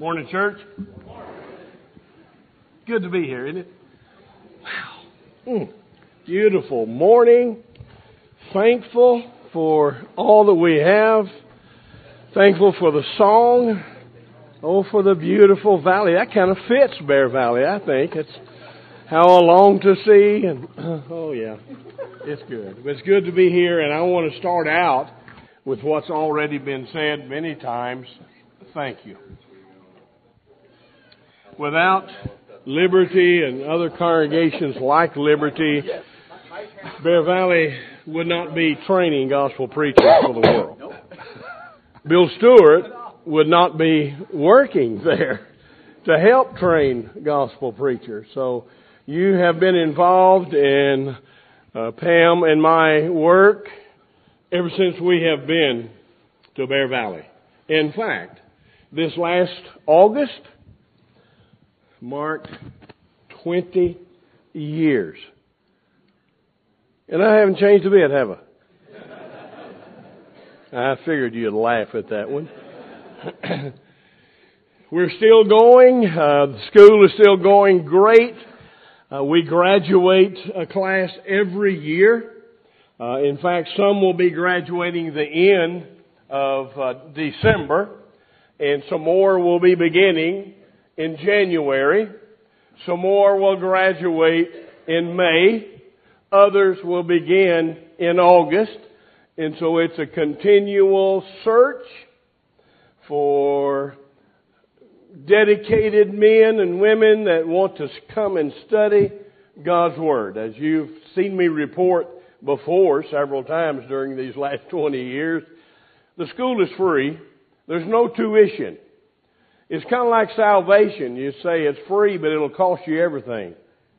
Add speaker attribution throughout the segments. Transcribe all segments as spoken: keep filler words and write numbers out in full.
Speaker 1: Morning, church. Good to be here, isn't it? Wow. Mm. Beautiful morning. Thankful for all that we have. Thankful for the song. Oh, for the beautiful valley. That kind of fits Bear Valley, I think. It's how I long to see. And oh, yeah. It's good. But it's good to be here, and I want to start out with what's already been said many times. Thank you. Without Liberty and other congregations like Liberty, Bear Valley would not be training gospel preachers for the world. Bill Stewart would not be working there to help train gospel preachers. So you have been involved in uh, Pam and my work ever since we have been to Bear Valley. In fact, this last August marked twenty years. And I haven't changed a bit, have I? I figured you'd laugh at that one. We're still going. Uh, the school is still going great. Uh, we graduate a class every year. Uh, in fact, some will be graduating the end of uh, December, and some more will be beginning in January. Some more will graduate in May. Others will begin in August. And so it's a continual search for dedicated men and women that want to come and study God's Word. As you've seen me report before several times during these last twenty years, the school is free. There's no tuition. It's kind of like salvation. You say it's free, but it'll cost you everything.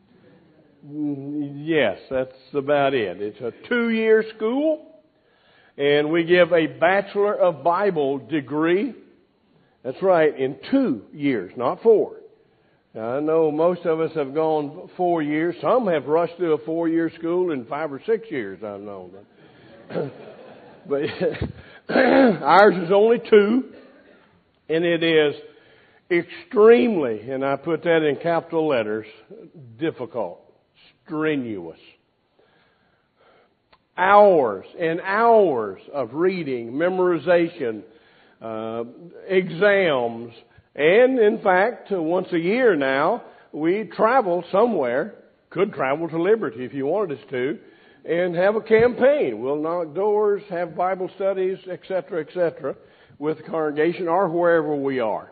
Speaker 1: Yes, that's about it. It's a two-year school, and we give a Bachelor of Bible degree. That's right, in two years, not four. Now, I know most of us have gone four years. Some have rushed through a four-year school in five or six years, I've known. But ours is only two, and it is extremely, and I put that in capital letters, difficult, strenuous. Hours and hours of reading, memorization, uh, exams, and in fact, once a year now, we travel somewhere, could travel to Liberty if you wanted us to, and have a campaign. We'll knock doors, have Bible studies, et cetera, et cetera, with the congregation or wherever we are.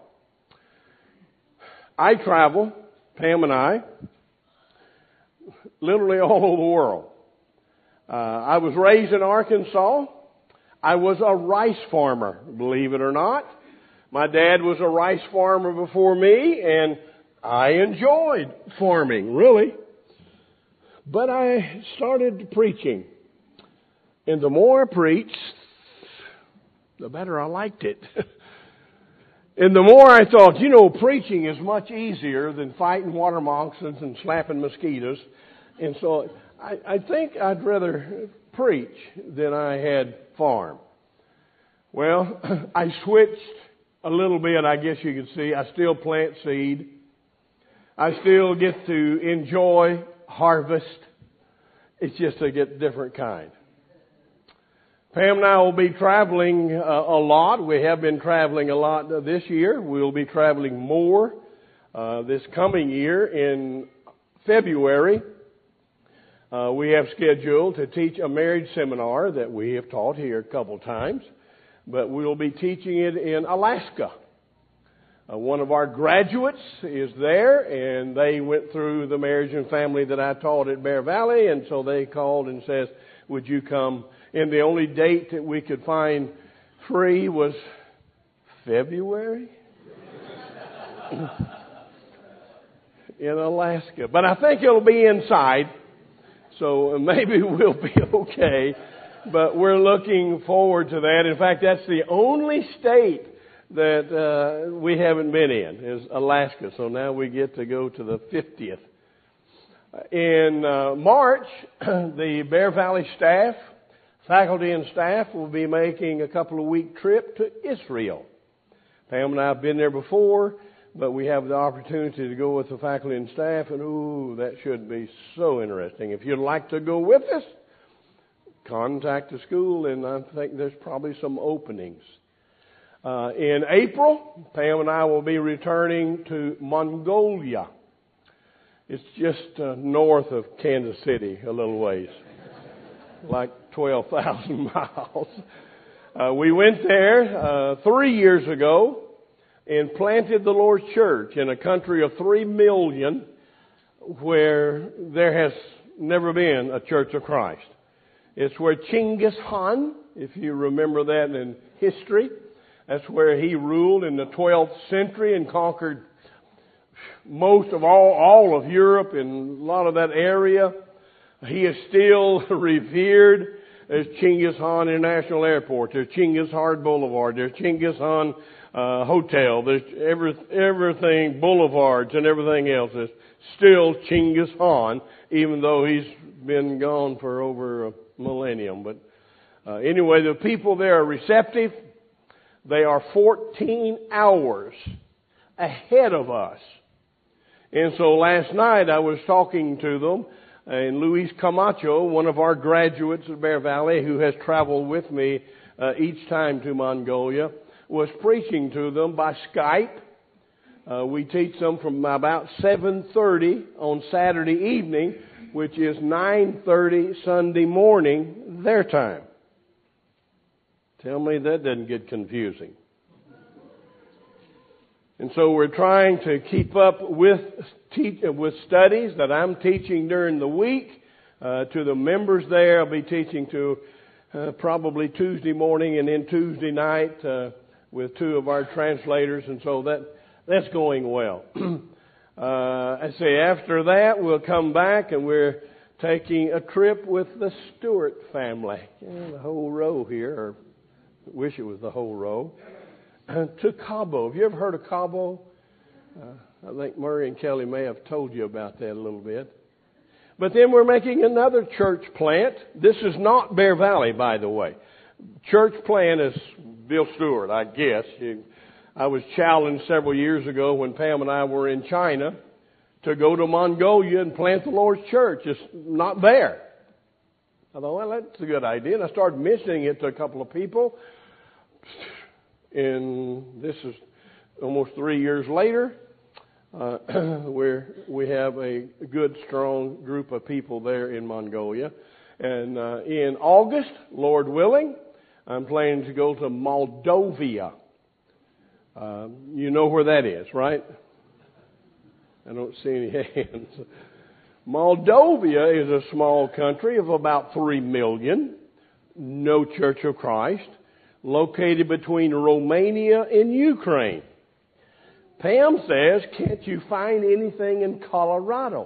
Speaker 1: I travel, Pam and I, literally all over the world. Uh, I was raised in Arkansas. I was a rice farmer, believe it or not. My dad was a rice farmer before me, and I enjoyed farming, really. But I started preaching. And the more I preached, the better I liked it. And the more I thought, you know, preaching is much easier than fighting water moccasins and slapping mosquitoes. And so I, I think I'd rather preach than I had farm. Well, I switched a little bit, I guess you could see. I still plant seed. I still get to enjoy harvest. It's just a different kind. Pam and I will be traveling uh, a lot. We have been traveling a lot this year. We'll be traveling more uh, this coming year. In February, uh, we have scheduled to teach a marriage seminar that we have taught here a couple times, but we'll be teaching it in Alaska. Uh, one of our graduates is there, and they went through the marriage and family that I taught at Bear Valley, and so they called and says, would you come? And the only date that we could find free was February in Alaska. But I think it'll be inside, so maybe we'll be okay. But we're looking forward to that. In fact, that's the only state that uh, we haven't been in, is Alaska. So now we get to go to the fiftieth. In uh, March, the Bear Valley staff, faculty and staff will be making a couple of week trip to Israel. Pam and I have been there before, but we have the opportunity to go with the faculty and staff, and ooh, that should be so interesting. If you'd like to go with us, contact the school, and I think there's probably some openings. Uh, in April, Pam and I will be returning to Mongolia. It's just uh, north of Kansas City, a little ways, like twelve thousand miles. Uh, we went there uh, three years ago and planted the Lord's church in a country of three million where there has never been a Church of Christ. It's where Chinggis Khan, if you remember that in history, that's where he ruled in the twelfth century and conquered most of all, all of Europe and a lot of that area. He is still revered. There's Chinggis Khan International Airport. There's Chinggis Khan Boulevard. There's Chinggis Khan uh, Hotel. There's every, everything, boulevards and everything else is still Chinggis Khan, even though he's been gone for over a millennium. But uh, anyway, the people there are receptive. They are fourteen hours ahead of us. And so last night I was talking to them, and Luis Camacho, one of our graduates at Bear Valley, who has traveled with me uh, each time to Mongolia, was preaching to them by Skype. Uh, we teach them from about seven thirty on Saturday evening, which is nine thirty Sunday morning, their time. Tell me that doesn't get confusing. And so we're trying to keep up with te- with studies that I'm teaching during the week uh, to the members there. I'll be teaching to uh, probably Tuesday morning and then Tuesday night uh, with two of our translators, and so that that's going well. uh, I say after that we'll come back and we're taking a trip with the Stewart family, yeah, the whole row here. Or wish it was the whole row. To Cabo. Have you ever heard of Cabo? Uh, I think Murray and Kelly may have told you about that a little bit. But then we're making another church plant. This is not Bear Valley, by the way. Church plant is Bill Stewart, I guess. I was challenged several years ago when Pam and I were in China to go to Mongolia and plant the Lord's church. It's not there. I thought, well, that's a good idea. And I started mentioning it to a couple of people. And this is almost three years later. Uh, where we have a good, strong group of people there in Mongolia. And uh, in August, Lord willing, I'm planning to go to Moldova. Uh, you know where that is, right? I don't see any hands. Moldova is a small country of about three million. No Church of Christ. Located between Romania and Ukraine. Pam says, can't you find anything in Colorado?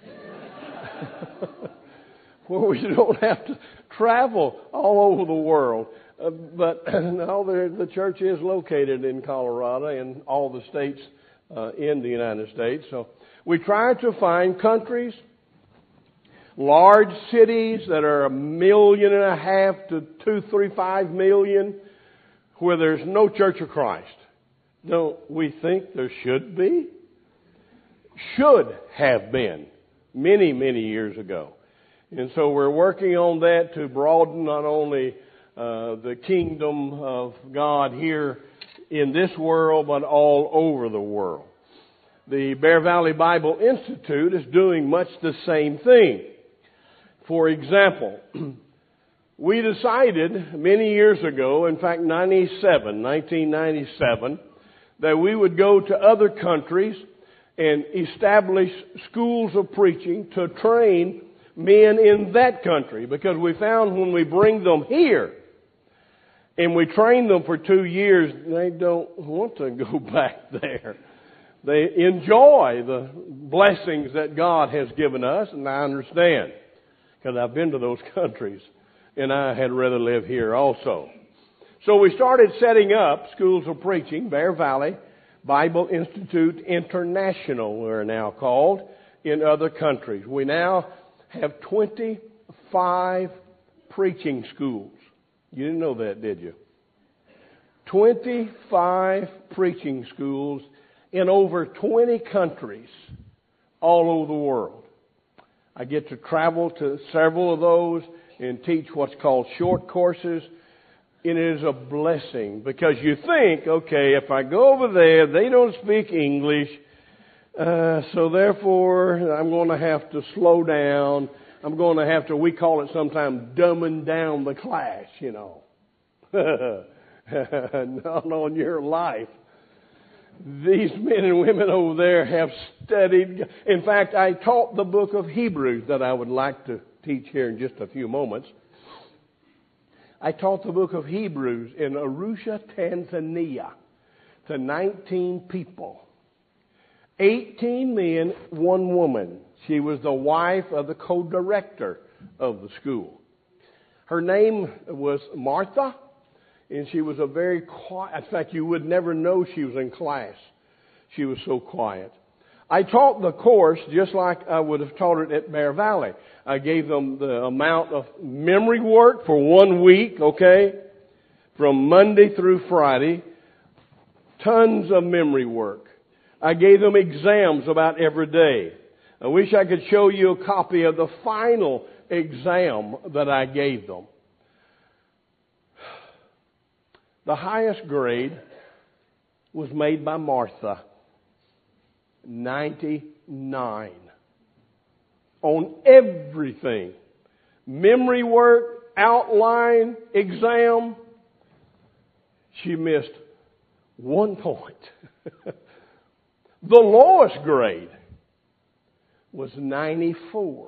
Speaker 1: Where we don't have to travel all over the world. Uh, but no, the church is located in Colorado and all the states uh, in the United States. So we try to find countries, large cities that are a million and a half to two, three, five million, where there's no Church of Christ. Don't we think there should be? Should have been many, many years ago. And so we're working on that to broaden not only uh, the kingdom of God here in this world, but all over the world. The Bear Valley Bible Institute is doing much the same thing. For example, we decided many years ago, in fact ninety-seven, nineteen ninety-seven, that we would go to other countries and establish schools of preaching to train men in that country. Because we found when we bring them here and we train them for two years, they don't want to go back there. They enjoy the blessings that God has given us, and I understand, because I've been to those countries, and I had rather live here also. So we started setting up schools of preaching, Bear Valley Bible Institute International, we're now called, in other countries. We now have twenty-five preaching schools. You didn't know that, did you? twenty-five preaching schools in over twenty countries all over the world. I get to travel to several of those and teach what's called short courses. It is a blessing because you think, okay, if I go over there, they don't speak English, uh, so therefore I'm going to have to slow down. I'm going to have to, we call it sometimes dumbing down the class, you know. Not on your life. These men and women over there have studied. In fact, I taught the book of Hebrews that I would like to teach here in just a few moments. I taught the book of Hebrews in Arusha, Tanzania, to nineteen people. eighteen men, one woman. She was the wife of the co-director of the school. Her name was Martha, and she was a very quiet. In fact, you would never know she was in class. She was so quiet. I taught the course just like I would have taught it at Bear Valley. I gave them the amount of memory work for one week, okay, from Monday through Friday. Tons of memory work. I gave them exams about every day. I wish I could show you a copy of the final exam that I gave them. The highest grade was made by Martha. ninety-nine. On everything. Memory work, outline, exam. She missed one point. The lowest grade was ninety-four.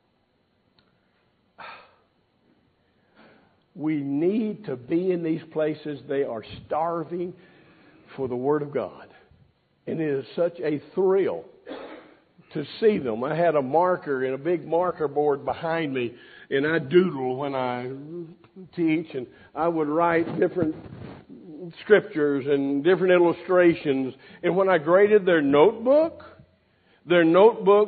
Speaker 1: We need to be in these places. They are starving for the Word of God. And it is such a thrill to see them. I had a marker and a big marker board behind me, and I doodle when I teach, and I would write different scriptures and different illustrations. And when I graded their notebook, their notebook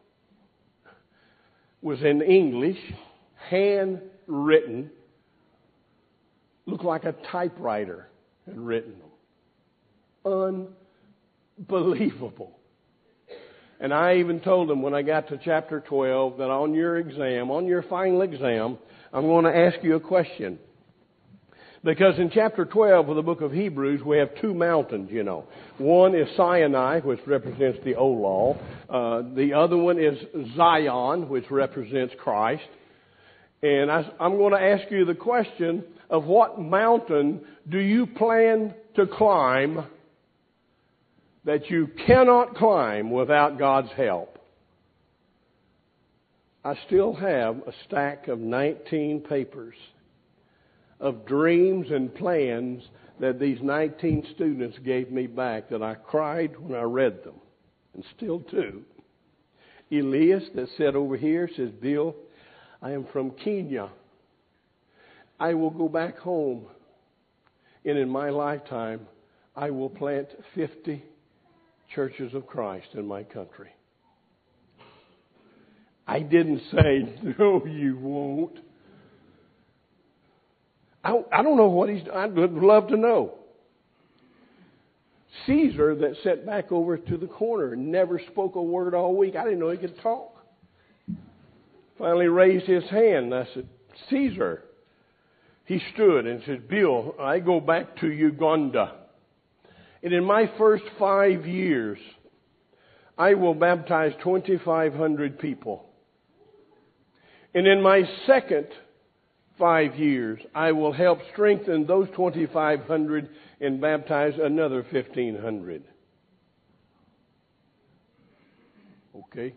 Speaker 1: was in English, handwritten, looked like a typewriter had written them. Unbelievable. And I even told them when I got to chapter twelve that on your exam, on your final exam, I'm going to ask you a question. Because in chapter twelve of the book of Hebrews, we have two mountains, you know. One is Sinai, which represents the old law. Uh, the other one is Zion, which represents Christ. And I, I'm going to ask you the question of what mountain do you plan to climb that you cannot climb without God's help? I still have a stack of nineteen papers of dreams and plans that these nineteen students gave me back that I cried when I read them, and still do. Elias, that sat over here, says, Bill, I am from Kenya. I will go back home, and in my lifetime, I will plant fifty churches of Christ in my country. I didn't say, no, you won't. I, I don't know what he's done. I would love to know. Caesar, that sat back over to the corner and never spoke a word all week. I didn't know he could talk. Finally raised his hand, and I said, Caesar. He stood and said, Bill, I go back to Uganda. And in my first five years, I will baptize twenty-five hundred people. And in my second five years, I will help strengthen those twenty-five hundred and baptize another fifteen hundred. Okay.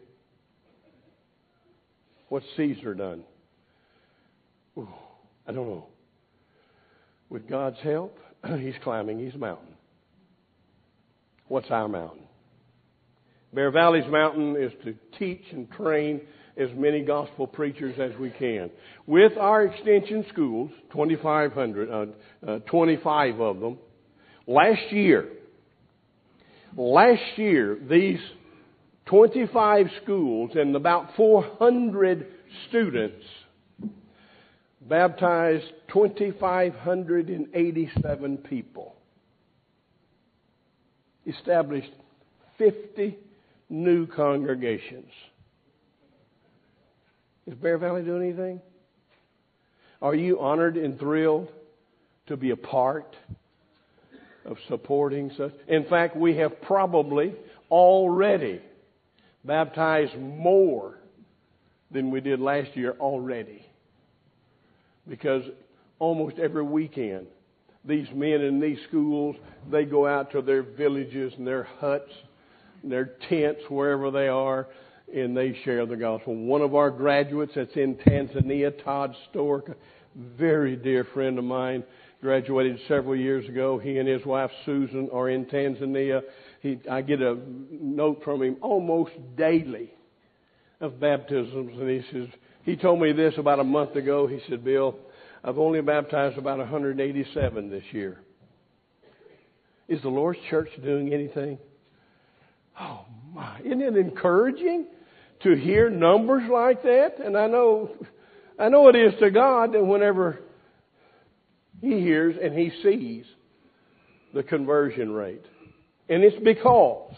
Speaker 1: What's Caesar done? Ooh, I don't know. With God's help, he's climbing his mountain. What's our mountain? Bear Valley's mountain is to teach and train as many gospel preachers as we can. With our extension schools, twenty-five hundred, uh, uh, twenty-five of them, last year, last year, these twenty-five schools and about four hundred students baptized two thousand five hundred eighty-seven people, established fifty new congregations. Is Bear Valley doing anything? Are you honored and thrilled to be a part of supporting such? In fact, we have probably already baptized more than we did last year already. Because almost every weekend, these men in these schools, they go out to their villages and their huts, and their tents, wherever they are, and they share the gospel. One of our graduates that's in Tanzania, Todd Stork, a very dear friend of mine, graduated several years ago. He and his wife Susan are in Tanzania. He, I get a note from him almost daily of baptisms, and he says, he told me this about a month ago. He said, Bill, I've only baptized about one hundred eighty-seven this year. Is the Lord's church doing anything? Oh my, isn't it encouraging to hear numbers like that? And I know, I know it is to God, and whenever He hears and He sees the conversion rate. And it's because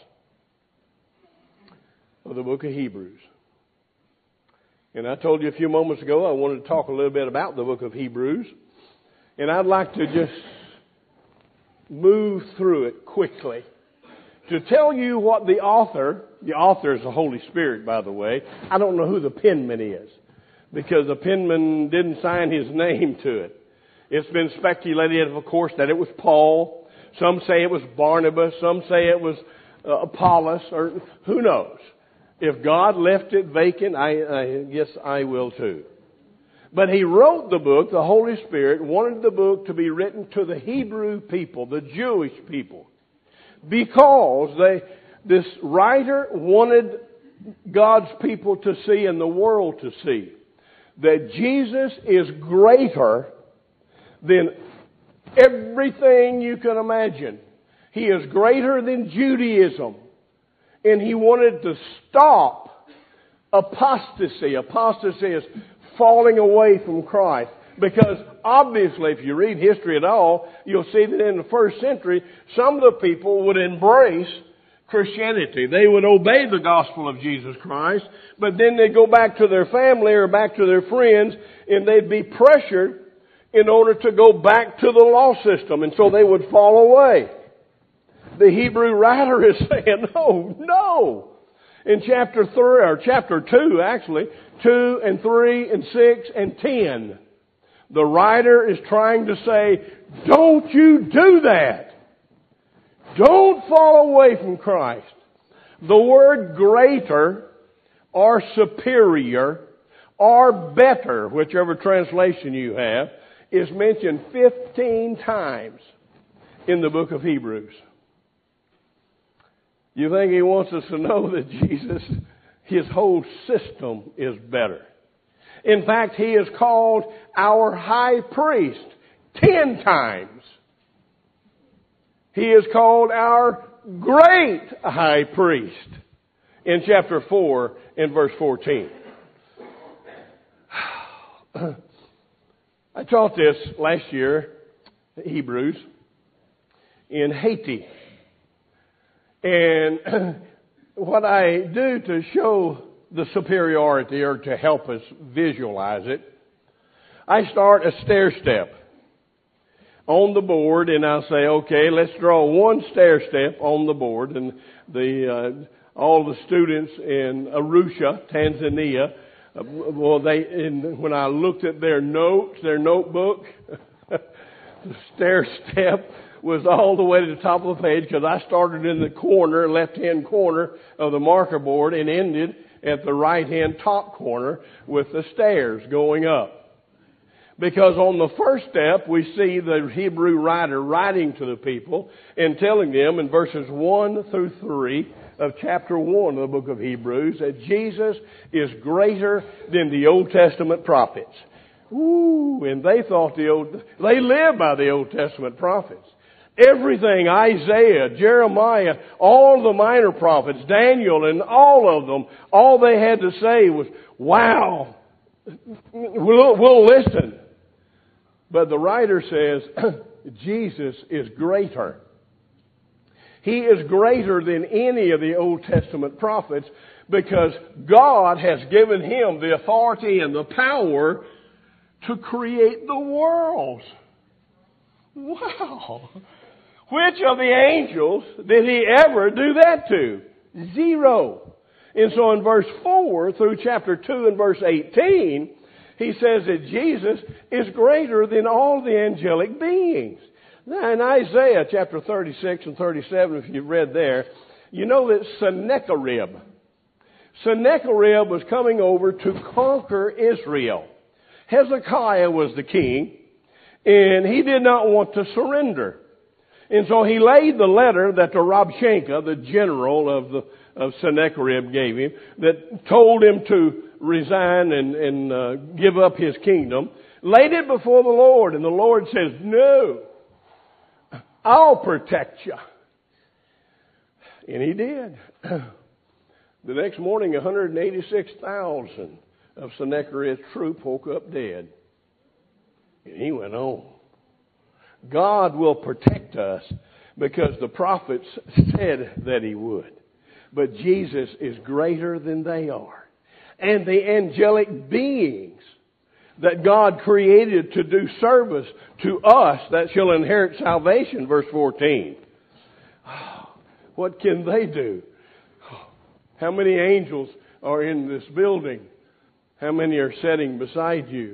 Speaker 1: of the book of Hebrews. And I told you a few moments ago I wanted to talk a little bit about the book of Hebrews. And I'd like to just move through it quickly to tell you what the author, the author is the Holy Spirit, by the way. I don't know who the penman is, because the penman didn't sign his name to it. It's been speculated, of course, that it was Paul. Some say it was Barnabas. Some say it was uh, Apollos, or who knows. If God left it vacant, I, I guess I will too. But he wrote the book, the Holy Spirit wanted the book to be written to the Hebrew people, the Jewish people. Because they, this writer wanted God's people to see and the world to see that Jesus is greater than everything you can imagine. He is greater than Judaism. And he wanted to stop apostasy. Apostasy is falling away from Christ. Because obviously, if you read history at all, you'll see that in the first century, some of the people would embrace Christianity. They would obey the gospel of Jesus Christ, but then they'd go back to their family or back to their friends, and they'd be pressured in order to go back to the law system, and so they would fall away. The Hebrew writer is saying, no, no. In chapter three, or chapter two, actually, two and three and six and ten, the writer is trying to say, don't you do that. Don't fall away from Christ. The word greater or superior or better, whichever translation you have, is mentioned fifteen times in the book of Hebrews. You think he wants us to know that Jesus, his whole system is better. In fact, he is called our high priest ten times. He is called our great high priest in chapter four and verse fourteen. I taught this last year, Hebrews, in Haiti. And what I do to show the superiority, or to help us visualize it, I start a stair step on the board, and I'll say, okay, let's draw one stair step on the board. And the uh, all the students in Arusha, Tanzania, uh, well, they in, when I looked at their notes, their notebook, the stair step was all the way to the top of the page, because I started in the corner, left-hand corner of the marker board, and ended at the right-hand top corner with the stairs going up. Because on the first step, we see the Hebrew writer writing to the people and telling them in verses one through three of chapter one of the book of Hebrews that Jesus is greater than the Old Testament prophets. Ooh, and they thought the old, they lived by the Old Testament prophets. Everything, Isaiah, Jeremiah, all the minor prophets, Daniel, and all of them, all they had to say was, wow, we'll, we'll listen. But the writer says Jesus is greater. He is greater than any of the Old Testament prophets because God has given him the authority and the power to create the world. Wow. Which of the angels did he ever do that to? Zero. And so in verse four through chapter two and verse eighteen, he says that Jesus is greater than all the angelic beings. Now in Isaiah chapter thirty-six and thirty-seven, if you've read there, you know that Sennacherib, Sennacherib was coming over to conquer Israel. Hezekiah was the king, and he did not want to surrender. And so he laid the letter that the Rabshenka, the general of the of Sennacherib, gave him, that told him to resign and, and uh, give up his kingdom, laid it before the Lord, and the Lord says, no, I'll protect you. And he did. The next morning, one hundred eighty-six thousand of Sennacherib's troop woke up dead. And he went on. God will protect us because the prophets said that he would. But Jesus is greater than they are. And the angelic beings that God created to do service to us that shall inherit salvation, verse fourteen. What can they do? How many angels are in this building? How many are sitting beside you?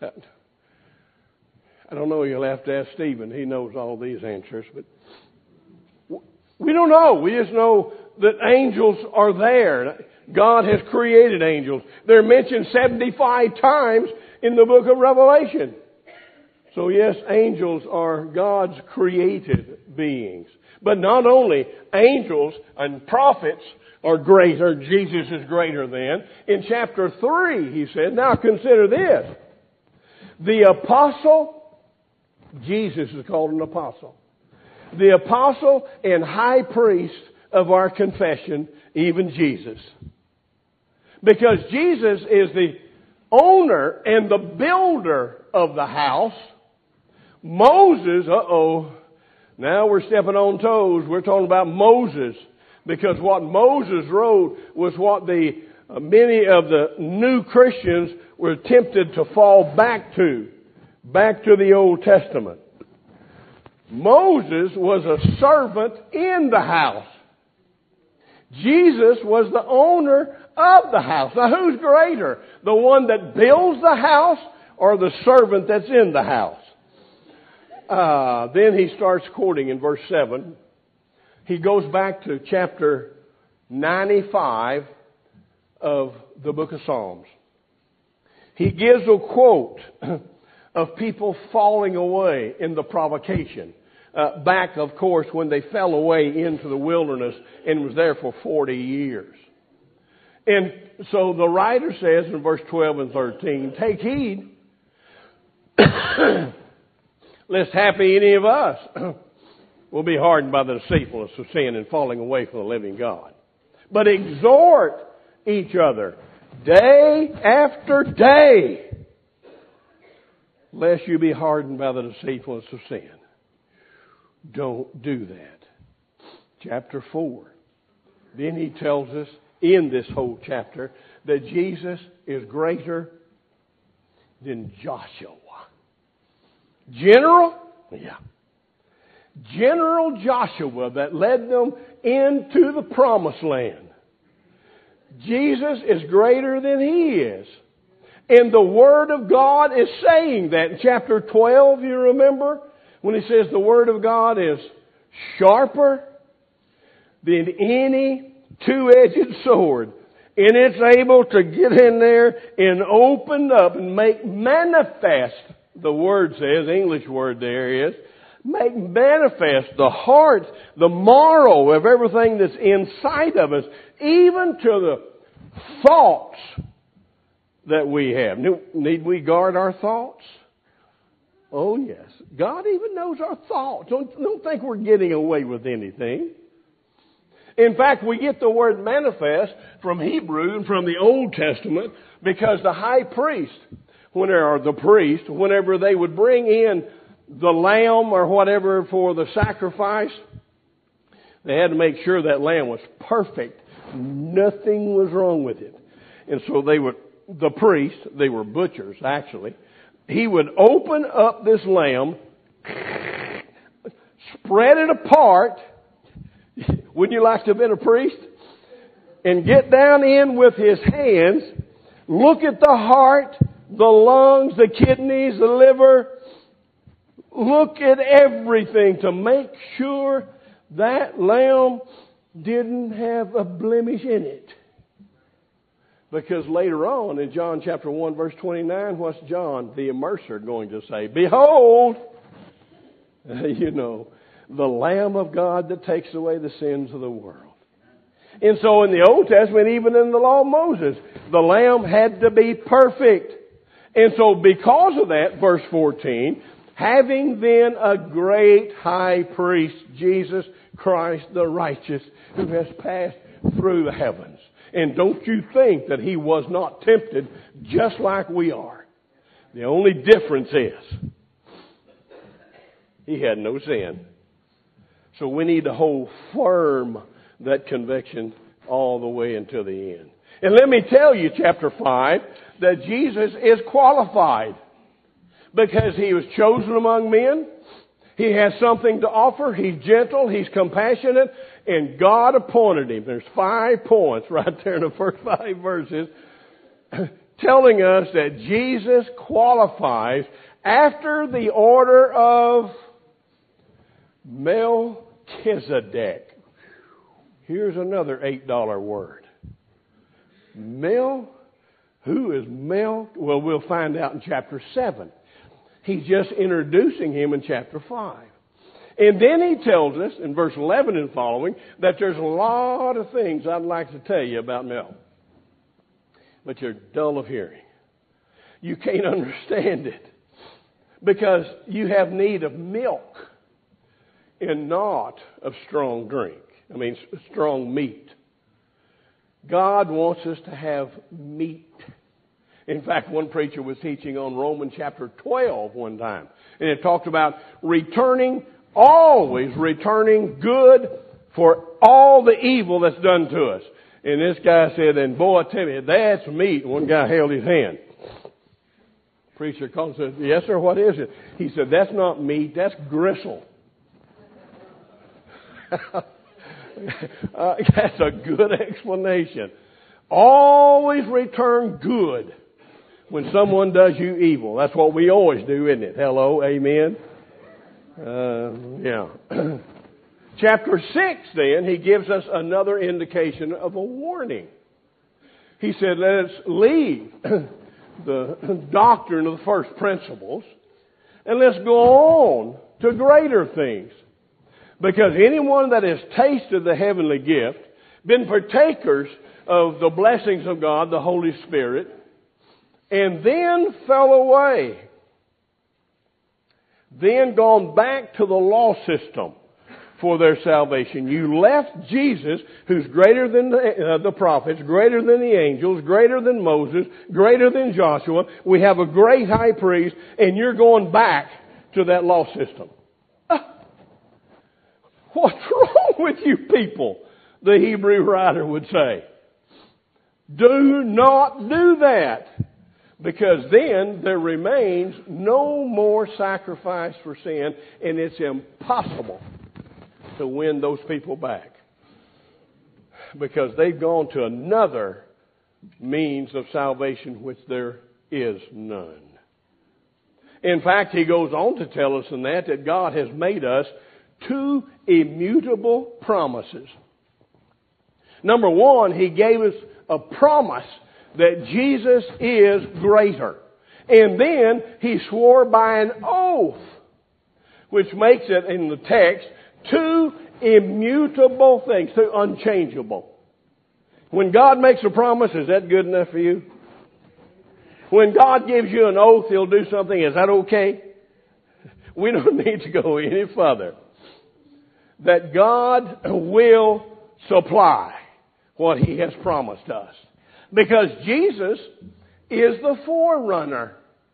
Speaker 1: I don't know. You'll have to ask Stephen. He knows all these answers. But we don't know. We just know that angels are there. God has created angels. They're mentioned seventy-five times in the book of Revelation. So yes, angels are God's created beings. But not only angels and prophets are greater, Jesus is greater than. In chapter three, he said, now consider this. The apostle, Jesus is called an apostle. The apostle and high priest of our confession, even Jesus. Because Jesus is the owner and the builder of the house. Moses, uh-oh, now we're stepping on toes. We're talking about Moses. Because what Moses wrote was what the uh, many of the new Christians were tempted to fall back to. Back to the Old Testament. Moses was a servant in the house. Jesus was the owner of the house. Now who's greater? The one that builds the house or the servant that's in the house? Uh, then he starts quoting in verse seven. He goes back to chapter ninety-five of the book of Psalms. He gives a quote of people falling away in the provocation. Uh, back, of course, when they fell away into the wilderness and was there for forty years. And so the writer says in verse twelve and thirteen, take heed, lest happy any of us will be hardened by the deceitfulness of sin and falling away from the living God. But exhort each other day after day, lest you be hardened by the deceitfulness of sin. Don't do that. Chapter four. Then he tells us in this whole chapter that Jesus is greater than Joshua. General? Yeah. General Joshua that led them into the promised land. Jesus is greater than he is. And the Word of God is saying that. In chapter twelve, you remember, when he says the Word of God is sharper than any two-edged sword. And it's able to get in there and open up and make manifest, the word says, English word there is, make manifest the heart, the marrow of everything that's inside of us, even to the thoughts that we have. Need we guard our thoughts? Oh yes. God even knows our thoughts. Don't, don't think we're getting away with anything. In fact, we get the word manifest from Hebrew and from the Old Testament because the high priest, whenever the priest, whenever they would bring in the lamb or whatever for the sacrifice, they had to make sure that lamb was perfect. Nothing was wrong with it. And so they would, the priest, they were butchers actually, he would open up this lamb, spread it apart. Wouldn't you like to have been a priest? And get down in with his hands, look at the heart, the lungs, the kidneys, the liver. Look at everything to make sure that lamb didn't have a blemish in it. Because later on in John chapter one verse twenty-nine, what's John the immerser going to say? Behold, you know, the Lamb of God that takes away the sins of the world. And so in the Old Testament, even in the law of Moses, the lamb had to be perfect. And so because of that, verse fourteen, having then a great high priest, Jesus Christ the righteous, who has passed through the heavens. And don't you think that he was not tempted just like we are. The only difference is he had no sin. So we need to hold firm that conviction all the way until the end. And let me tell you, chapter five, that Jesus is qualified because he was chosen among men. He has something to offer. He's gentle. He's compassionate. And God appointed him. There's five points right there in the first five verses telling us that Jesus qualifies after the order of Melchizedek. Here's another eight dollar word. Mel, who is Mel? Well, we'll find out in chapter seven. He's just introducing him in chapter five. And then he tells us in verse eleven and following that there's a lot of things I'd like to tell you about Mel. But you're dull of hearing. You can't understand it because you have need of milk and not of strong drink. I mean, strong meat. God wants us to have meat. In fact, one preacher was teaching on Romans chapter twelve one time. And it talked about returning, always returning good for all the evil that's done to us. And this guy said, and boy, I tell you, that's meat. One guy held his hand. Preacher called and said, yes, sir, what is it? He said, that's not meat, that's gristle. Uh, that's a good explanation. Always return good when someone does you evil. That's what we always do, isn't it? Hello, amen. Uh, yeah. Chapter six, then, he gives us another indication of a warning. He said, let us leave the doctrine of the first principles and let's go on to greater things. Because anyone that has tasted the heavenly gift, been partakers of the blessings of God, the Holy Spirit, and then fell away, then gone back to the law system for their salvation. You left Jesus, who's greater than the, uh, the prophets, greater than the angels, greater than Moses, greater than Joshua. We have a great high priest, and you're going back to that law system. What's wrong with you people? The Hebrew writer would say. Do not do that. Because then there remains no more sacrifice for sin, and it's impossible to win those people back. Because they've gone to another means of salvation which there is none. In fact, he goes on to tell us in that that God has made us two immutable promises. Number one, he gave us a promise that Jesus is greater. And then he swore by an oath, which makes it in the text two immutable things, two unchangeable. When God makes a promise, is that good enough for you? When God gives you an oath, He'll do something, is that okay? We don't need to go any further. That God will supply what He has promised us. Because Jesus is the forerunner.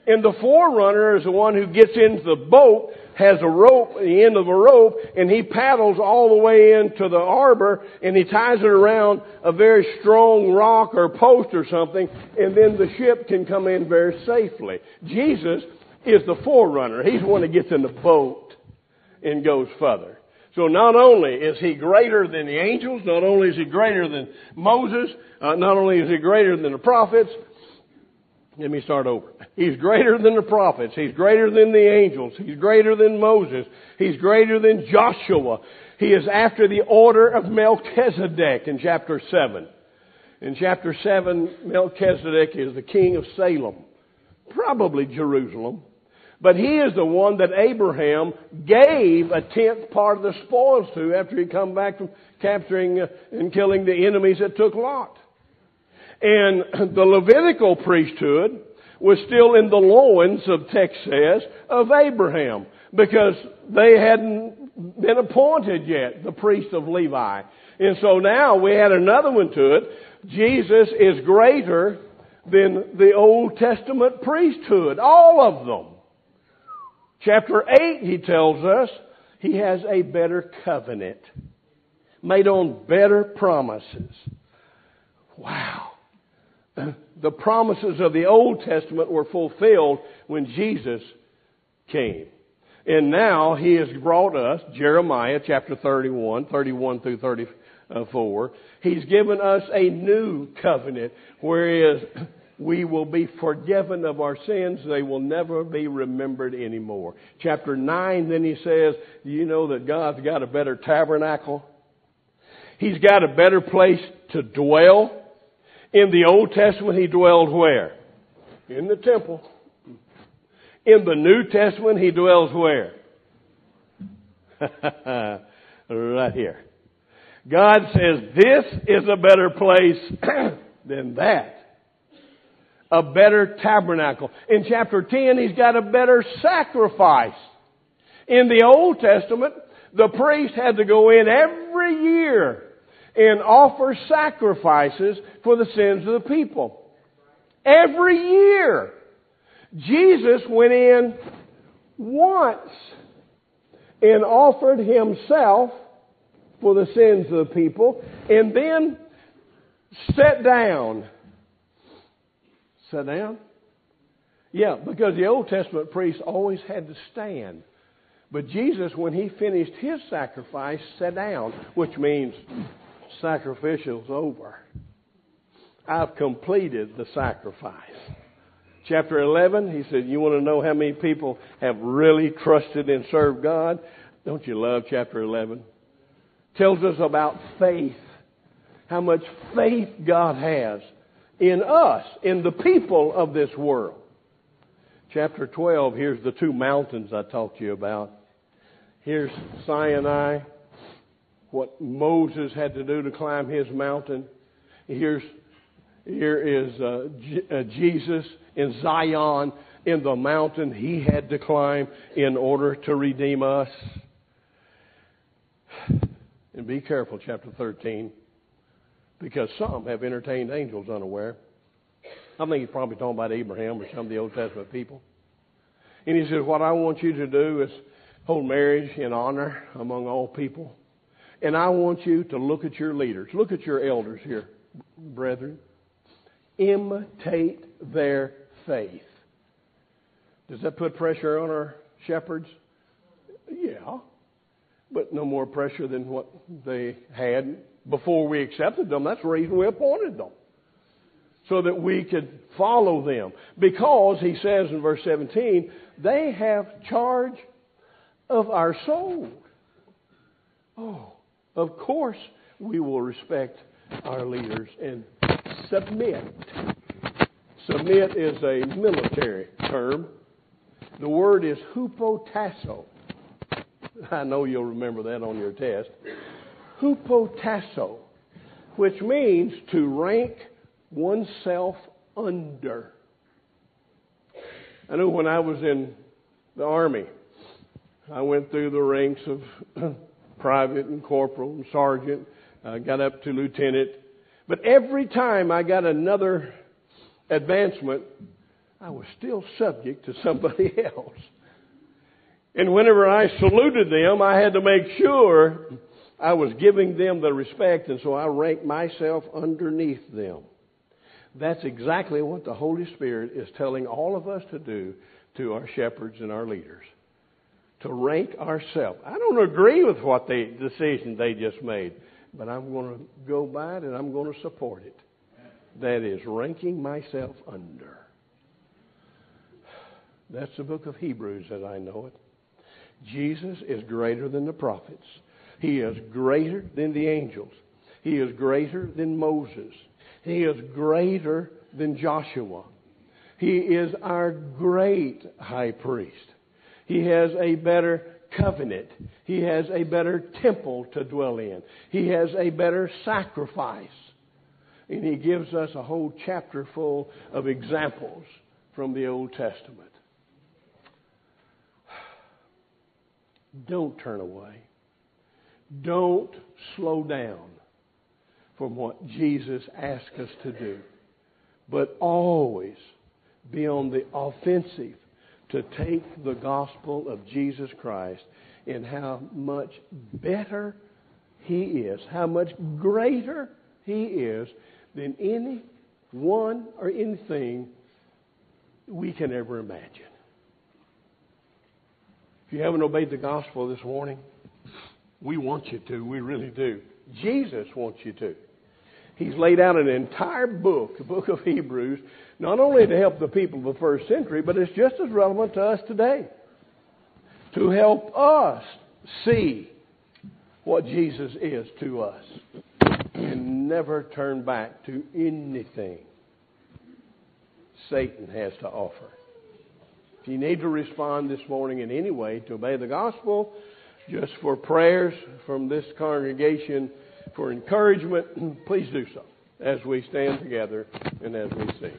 Speaker 1: And the forerunner is the one who gets into the boat, has a rope, the end of a rope, and he paddles all the way into the arbor, and he ties it around a very strong rock or post or something, and then the ship can come in very safely. Jesus is the forerunner. He's the one that gets in the boat and goes further. So not only is he greater than the angels, not only is he greater than Moses, uh, not only is he greater than the prophets, let me start over. He's greater than the prophets. He's greater than the angels. He's greater than Moses. He's greater than Joshua. He is after the order of Melchizedek in chapter seven. In chapter seven, Melchizedek is the king of Salem, probably Jerusalem. But he is the one that Abraham gave a tenth part of the spoils to after he come back from capturing and killing the enemies that took Lot. And the Levitical priesthood was still in the loins, of text says, of Abraham, because they hadn't been appointed yet, the priest of Levi. And so now we add another one to it. Jesus is greater than the Old Testament priesthood, all of them. Chapter eight, he tells us, he has a better covenant, made on better promises. Wow. The promises of the Old Testament were fulfilled when Jesus came. And now he has brought us, Jeremiah chapter thirty-one, thirty-one through thirty-four. He's given us a new covenant, whereas we will be forgiven of our sins. They will never be remembered anymore. Chapter nine, then he says, you know that God's got a better tabernacle. He's got a better place to dwell. In the Old Testament, he dwelled where? In the temple. In the New Testament, he dwells where? Right here. God says, this is a better place than that. A better tabernacle. In chapter ten, he's got a better sacrifice. In the Old Testament, the priest had to go in every year and offer sacrifices for the sins of the people. Every year. Jesus went in once and offered himself for the sins of the people, and then sat down. Sat down? Yeah, because the Old Testament priests always had to stand. But Jesus, when he finished his sacrifice, sat down, which means sacrificial's over. I've completed the sacrifice. Chapter eleven, he said, you want to know how many people have really trusted and served God? Don't you love chapter eleven? Tells us about faith. How much faith God has in us, in the people of this world. Chapter twelve, here's the two mountains I talked to you about. Here's Sinai, what Moses had to do to climb his mountain. Here's, here is uh, J- uh, Jesus in Zion in the mountain he had to climb in order to redeem us. And be careful, chapter thirteen, because some have entertained angels unaware. I think he's probably talking about Abraham or some of the Old Testament people. And he says, what I want you to do is hold marriage in honor among all people. And I want you to look at your leaders. Look at your elders here, brethren. Imitate their faith. Does that put pressure on our shepherds? Yeah. But no more pressure than what they had before we accepted them. That's the reason we appointed them. So that we could follow them. Because, he says in verse seventeen, they have charge of our soul. Oh, of course we will respect our leaders and submit. Submit is a military term. The word is hupotasso. I know you'll remember that on your test. Hupotasso, which means to rank oneself under. I know when I was in the Army, I went through the ranks of private and corporal and sergeant. I got up to lieutenant. But every time I got another advancement, I was still subject to somebody else. And whenever I saluted them, I had to make sure I was giving them the respect, and so I ranked myself underneath them. That's exactly what the Holy Spirit is telling all of us to do to our shepherds and our leaders. To rank ourselves. I don't agree with what they decision they just made, but I'm going to go by it and I'm going to support it. That is ranking myself under. That's the book of Hebrews as I know it. Jesus is greater than the prophets. He is greater than the angels. He is greater than Moses. He is greater than Joshua. He is our great high priest. He has a better covenant. He has a better temple to dwell in. He has a better sacrifice. And He gives us a whole chapter full of examples from the Old Testament. Don't turn away. Don't slow down from what Jesus asked us to do. But always be on the offensive to take the gospel of Jesus Christ and how much better He is, how much greater He is than any one or anything we can ever imagine. If you haven't obeyed the gospel this morning, we want you to. We really do. Jesus wants you to. He's laid out an entire book, the book of Hebrews, not only to help the people of the first century, but it's just as relevant to us today. To help us see what Jesus is to us and never turn back to anything Satan has to offer. If you need to respond this morning in any way to obey the gospel, just for prayers from this congregation, for encouragement, please do so as we stand together and as we sing.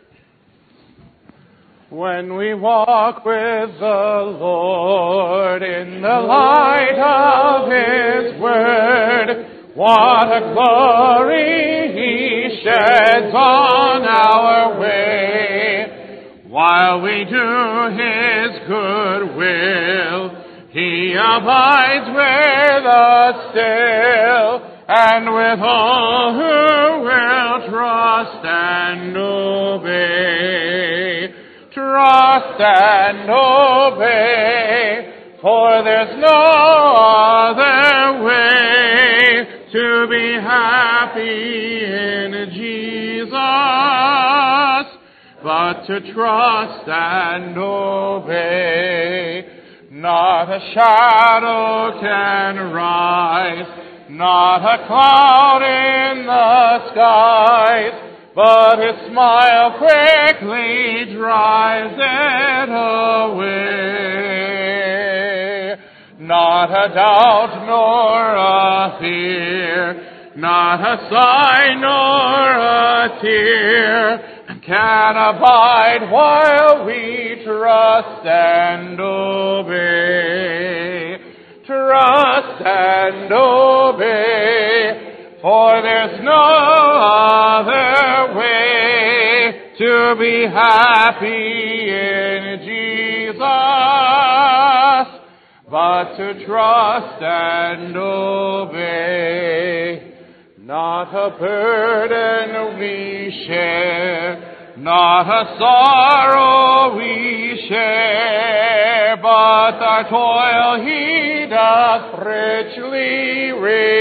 Speaker 2: When we walk with the Lord in the light of His Word, what a glory He sheds on our way. While we do His good will, He abides with us still, and with all who will trust and obey. Trust and obey, for there's no other way to be happy in Jesus but to trust and obey. Not a shadow can rise, not a cloud in the skies, but His smile quickly drives it away. Not a doubt nor a fear, not a sigh nor a tear can abide while we trust and obey. Trust and obey, for there's no other way to be happy in Jesus but to trust and obey. Not a burden we share, not a sorrow we share, but our toil He doth richly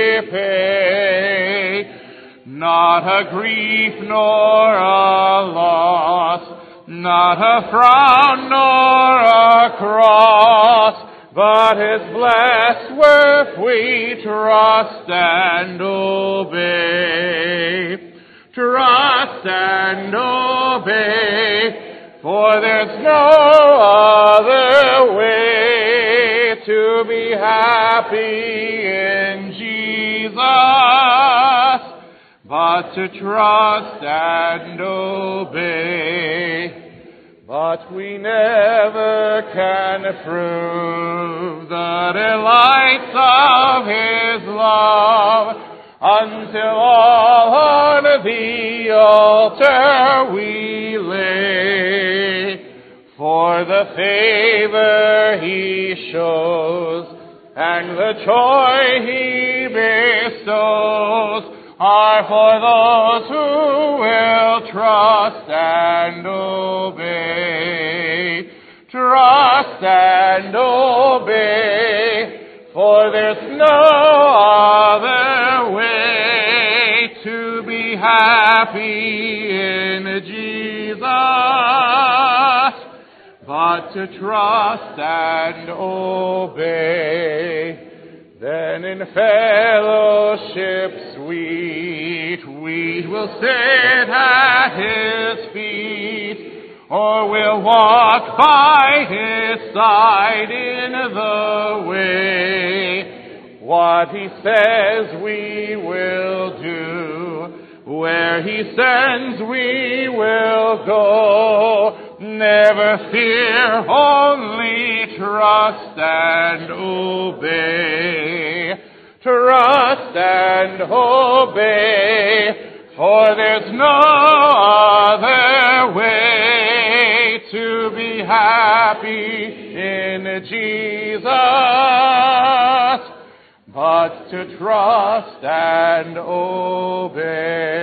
Speaker 2: repay. Not a grief nor a loss, not a frown nor a cross, but His blessed worth we trust and obey. Trust and obey, for there's no other way to be happy in Jesus but to trust and obey. But we never can prove the delights of His love until all on the altar we lay. for the favor He shows and the joy He bestows are for those who will trust and obey. Trust and obey, for there's no other way to be happy in Jesus but to trust and obey. Then in fellowship sweet we will sit at His feet, or we'll walk by His side in the way. What He says we will do, where He sends we will go. Never fear, only trust and obey. Trust and obey, for there's no other way to be happy in Jesus but to trust and obey.